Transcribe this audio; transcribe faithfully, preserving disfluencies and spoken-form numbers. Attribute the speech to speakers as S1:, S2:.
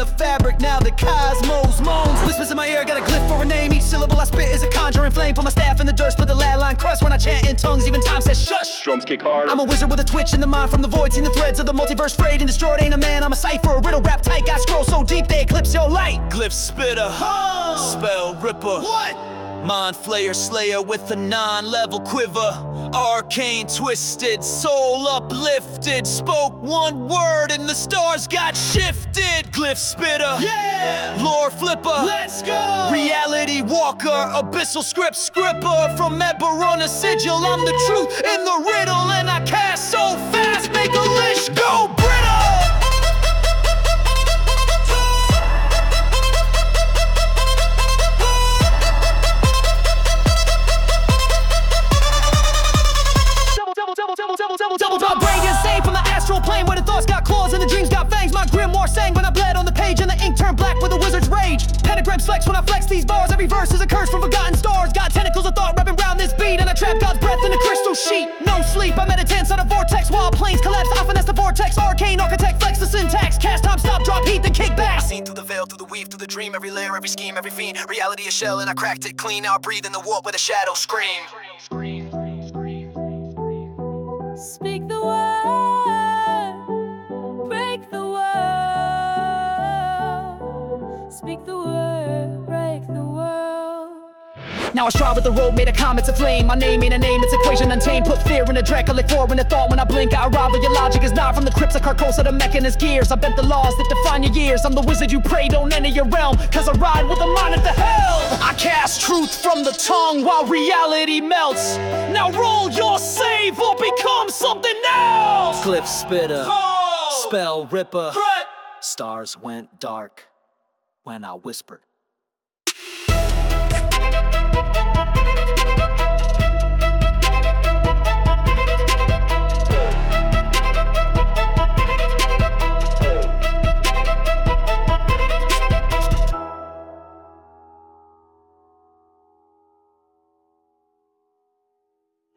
S1: the fabric now the cosmos moans. Whispers in my ear, got a glyph for a name. Each syllable I spit is a conjuring flame. Put my staff in the dirt, split the lad line crust. When I chant in tongues, even time says shush.
S2: Drums kick hard.
S1: I'm a wizard with a twitch in the mind from the void. Seen the threads of the multiverse frayed and destroyed. Ain't a man, I'm a cipher, a riddle rap tight. Got scroll so deep they eclipse your light.
S3: Glyph spitter,
S1: Oh.
S3: spell ripper.
S1: What?
S3: Mind flayer slayer with a nine-level quiver. Arcane twisted, soul uplifted. Spoke one word and the stars got shifted. Glyph spitter,
S1: Yeah!
S3: lore flipper.
S1: Let's go!
S3: Reality walker, abyssal script scripper. From Eberron sigil, I'm the truth in the riddle. And I cast so fast, make a lish go brittle.
S1: Double dog brain insane from the astral plane where the thoughts got claws and the dreams got fangs. My grimoire sang when I bled on the page and the ink turned black with a wizard's rage. Pentagrams flex when I flex these bars. Every verse is a curse from forgotten stars. Got tentacles of thought wrapping round this beat, and I trap God's breath in a crystal sheet. No sleep, I meditate inside a vortex while planes collapse often as the vortex. Arcane architect flex the syntax. Cast time, stop, drop, heat, then kick back.
S3: I seen through the veil, through the weave, through the dream. Every layer, every scheme, every fiend. Reality a shell and I cracked it clean. Now I breathe in the warp where the shadows scream.
S4: Speak the word, break the world. Speak the word, break the world.
S1: Now I strive with the road made of comets aflame. My name ain't a name, it's equation untamed. Put fear in a dreck, I lick forward in a thought. When I blink, I arrive where your logic is not. From the crypts of Carcosa to Mechanist gears, I bent the laws that define your years. I'm the wizard you pray, don't enter your realm, cause I ride with a mind at the hell. I cast truth from the tongue while reality melts. Now roll your save or become something else.
S3: Glyph spitter,
S1: Oh.
S3: spell ripper.
S1: Threat.
S3: Stars went dark when I whispered.